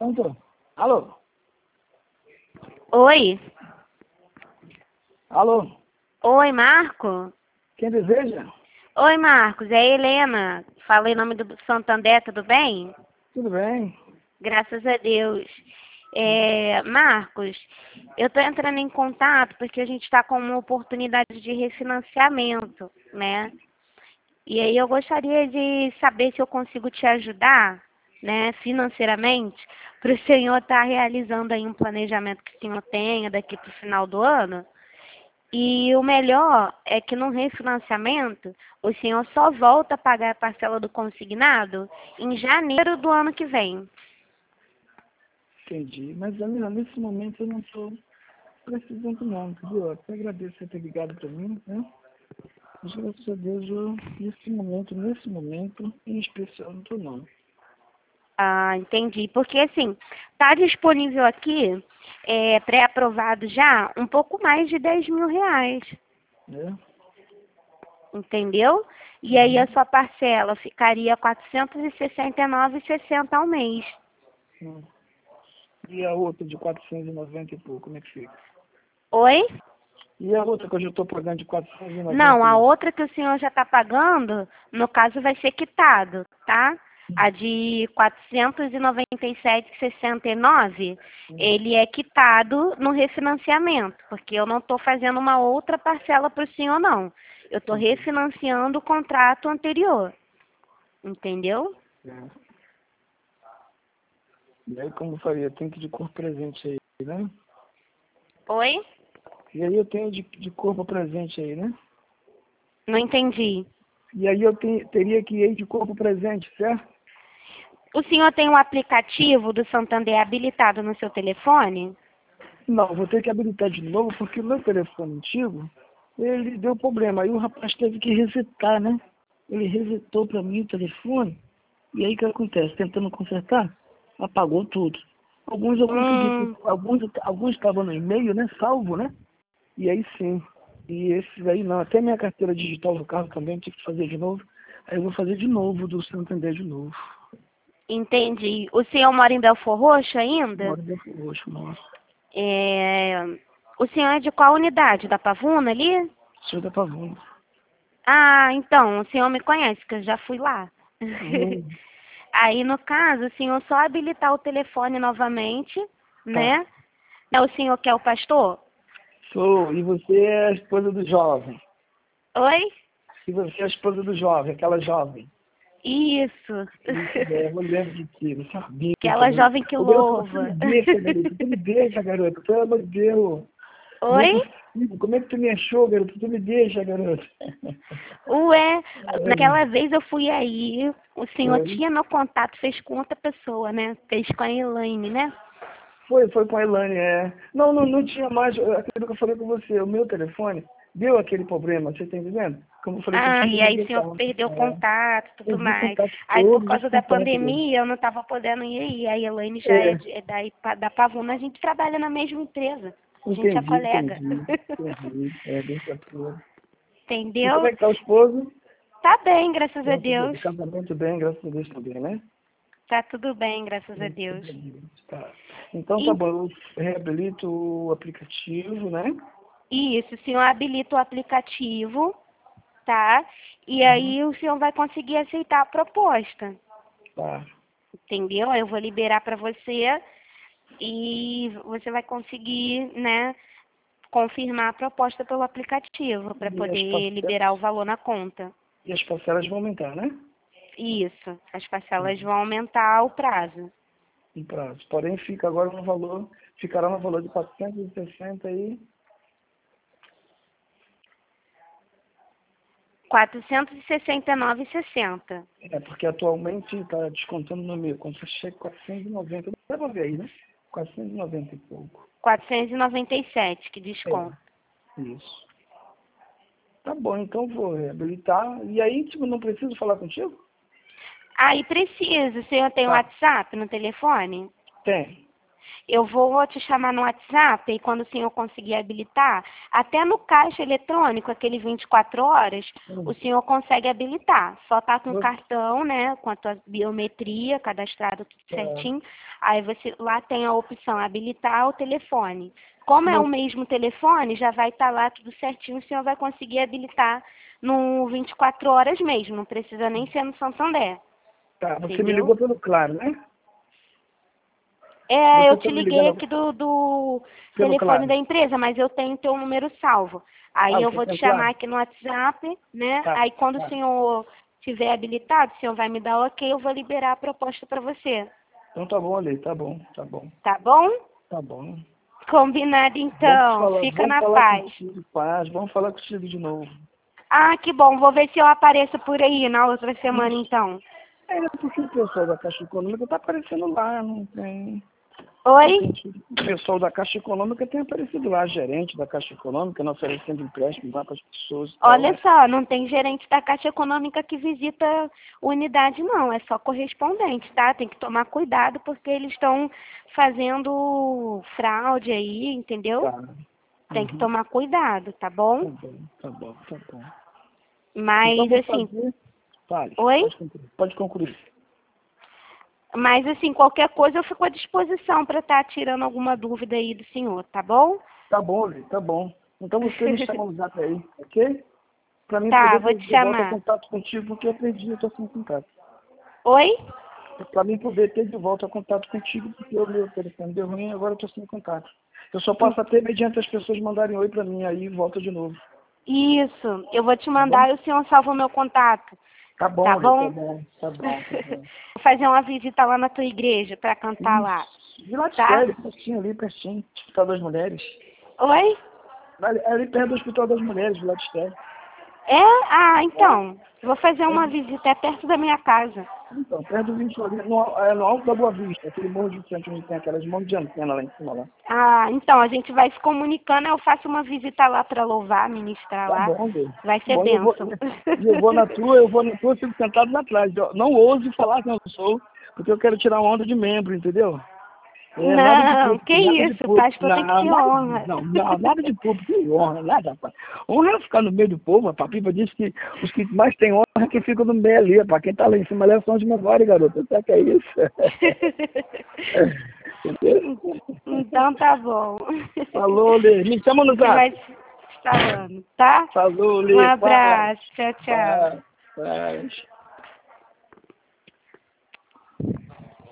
Pronto. Alô? Oi? Alô? Oi, Marco? Quem deseja? Oi, Marcos, é a Helena. Fala em nome do Santander, tudo bem? Tudo bem? Graças a Deus. Marcos, eu estou entrando em contato porque a gente está com uma oportunidade de refinanciamento, né? E aí eu gostaria de saber se eu consigo te ajudar, né, financeiramente, para o senhor estar realizando aí um planejamento que o senhor tenha daqui para o final do ano. E o melhor é que no refinanciamento, o senhor só volta a pagar a parcela do consignado em janeiro do ano que vem. Entendi. Mas, Helena, nesse momento eu não estou precisando não, entendeu? Eu até agradeço você ter ligado para mim, né? Mas, graças a Deus, eu, nesse momento, em especial, não estou não. Ah, entendi. Porque assim, está disponível aqui, pré-aprovado já, um pouco mais de 10 mil reais. Né? Entendeu? E aí a sua parcela ficaria R$ 469,60 ao mês. Hum. E a outra de 490 e pouco, como é que fica? Oi? E a outra que eu já estou pagando de 490 Não, a e... outra que o senhor já está pagando, no caso vai ser quitado, tá? A de 497,69, ele é quitado no refinanciamento, porque eu não estou fazendo uma outra parcela para o senhor, não. Eu estou refinanciando o contrato anterior, entendeu? E aí, como eu falei, eu tenho que ir de corpo presente aí, né? Oi? E aí eu tenho de corpo presente aí, né? Não entendi. E aí eu teria que ir de corpo presente, certo? O senhor tem um aplicativo do Santander habilitado no seu telefone? Não, vou ter que habilitar de novo porque o meu telefone antigo, ele deu problema. Aí o rapaz teve que resetar, né? Ele resetou para mim o telefone. E aí o que acontece? Tentando consertar, apagou tudo. Alguns eu consegui, alguns estavam no e-mail, né? Salvo, né? E aí sim. E esses aí não. Até minha carteira digital do carro também tive que fazer de novo. Aí eu vou fazer de novo do Santander de novo. Entendi. O senhor mora em Belford Roxo ainda? Moro dentro do roxo, nossa. É... O senhor é de qual unidade? Da Pavuna ali? Senhor da Pavuna. Ah, então, o senhor me conhece, que eu já fui lá. Hum, Aí, no caso, o senhor só habilitar o telefone novamente, tá. né? É o senhor que é o pastor? Sou. E você é a esposa do jovem. Oi? E você é a esposa do jovem, aquela jovem. Isso. Isso, é, eu lembro de ti, eu sabia que Aquela eu... jovem que O garoto, você me louva. deixa, garoto. Tu me deixa, garoto. Pelo amor de Deus. Não é Oi? possível. Como é que tu me achou, garoto? Tu me deixa, garoto. Ué, naquela É, vez eu fui aí, o senhor foi. tinha meu contato, fez com outra pessoa, né? Fez com a Elaine, né? Foi com a Elane, é. Não tinha mais, aquilo que eu falei com você, o meu telefone deu aquele problema, você tá entendendo? Como eu falei Ah, contigo, e eu aí o não senhor tava. perdeu É, contato, tudo perdi mais. contato Aí por todos os causa da contatos dele. pandemia eu não estava podendo ir aí. A Elaine já é, É, da Pavuna, a gente trabalha na mesma empresa. A gente é entendi, colega. entendi, entendi. É, bem tranquilo. E como Entendeu? é que tá o esposo? Tá bem, graças a Graças a Deus. Deus. O casamento bem, graças a Deus também, né? Tá tudo bem, graças a Graças Deus. a Deus. Tá. Então tá E, bom, eu reabilito o aplicativo, né? isso, o senhor habilita o aplicativo, tá? E Uhum. aí o senhor vai conseguir aceitar a proposta. Tá. Entendeu? Aí eu vou liberar para você e você vai conseguir, né, confirmar a proposta pelo aplicativo para E as poder liberar o parcelas, valor na conta. e as parcelas vão aumentar, né? Isso, as parcelas vão aumentar o prazo. Em prazo. Porém, fica agora no valor, ficará no valor de 460 aí. 469,60. É, porque atualmente está descontando no meu contra-cheque 490. Dá pra ver aí, né? 490 e pouco. 497 que É, desconto. isso. Tá bom, então vou reabilitar. E aí, tipo, não preciso falar contigo? Aí precisa, o senhor tem Tá. WhatsApp no telefone? Tem. Eu vou te chamar no WhatsApp e quando o senhor conseguir habilitar, até no caixa eletrônico, aquele 24 horas, o senhor consegue habilitar. Só tá com o cartão, né, com a tua biometria, cadastrado tudo certinho. Aí você lá tem a opção habilitar o telefone. Como é o mesmo telefone, já vai estar lá tudo certinho, o senhor vai conseguir habilitar no 24 horas mesmo, não precisa nem ser no Santander. Tá, você Entendeu? me ligou pelo Claro, né? Eu Você te tá me liguei ligando aqui do pelo telefone Claro. da empresa, mas eu tenho teu número salvo. Aí eu Você vou tem te o Claro? chamar aqui no WhatsApp, né? Tá, Aí quando o tá. senhor tiver habilitado, o senhor vai me dar o ok, eu vou liberar a proposta para você. Então tá bom, Ale, tá bom, tá bom. Tá bom? Tá bom. Combinado então. Fica Vamos na falar paz. contigo, paz. Vamos falar contigo de novo. Ah, que bom. Vou ver se eu apareço por aí na outra semana então. Porque o pessoal da Caixa Econômica tá aparecendo lá, não tem... Oi? O pessoal da Caixa Econômica tem aparecido lá, gerente da Caixa Econômica, não oferecendo empréstimo lá para as pessoas e tal. Olha só, não tem gerente da Caixa Econômica que visita unidade, não. É só correspondente, tá? Tem que tomar cuidado porque eles estão fazendo fraude aí, entendeu? Tá. Tem que tomar cuidado, tá bom? Tá bom, tá bom, tá bom. Então Mas vou assim, fazer... Fale, oi? pode concluir. Mas assim, qualquer coisa eu fico à disposição para estar tirando alguma dúvida aí do senhor, tá bom? Tá bom, Lê, tá bom. Então você me chama no zap aí, ok? Para mim Tá, poder vou ter te de volta chamar. contato contigo, porque eu perdi, eu tô sem contato. Oi? Para mim poder ter de volta contato contigo, porque o meu telefone deu ruim e agora eu tô sem contato. Eu só posso ter mediante as pessoas mandarem oi para mim, aí volta de novo. Isso, eu vou te Tá bom? mandar e o senhor salva o meu contato. Tá bom, Tá Lê, tá bom? bom, tá bom, tá bom. Vou fazer uma visita lá na tua igreja para cantar lá, Isso. De lá de tá? sério, pertinho ali, pertinho. Hospital das Mulheres. Oi? Ali perto do Hospital das Mulheres, de lá de sério. É? Ah, então. Vou fazer uma visita, é perto da minha casa. Então, perto do 20 ali, no alto da Boa Vista, aquele morro de frente onde tem aquelas monte de antena lá em cima lá. Ah, então, a gente vai se comunicando, eu faço uma visita lá para louvar, ministrar Tá lá. bom, Deus. Vai ser Bom, bênção. eu vou na tua, eu fico sentado lá atrás. Eu não ouse falar que eu sou, porque eu quero tirar uma onda de membro, entendeu? Nada de Não, que público, nada de isso, público. pastor tem que ter honra. Nada de público, que honra, nada, rapaz. Honra é ficar no meio do povo, rapaz. A Pipa diz que os que mais têm honra é quem fica no meio ali, rapaz. Quem tá lá em cima ali é são de memória, garoto. Sabe que é isso? Entendeu? Então tá bom. Falou, Lê. Me chama A no gente zap. vai se falando, tá? Falou, Um Lê. Paz. abraço, tchau, tchau. Paz. Paz.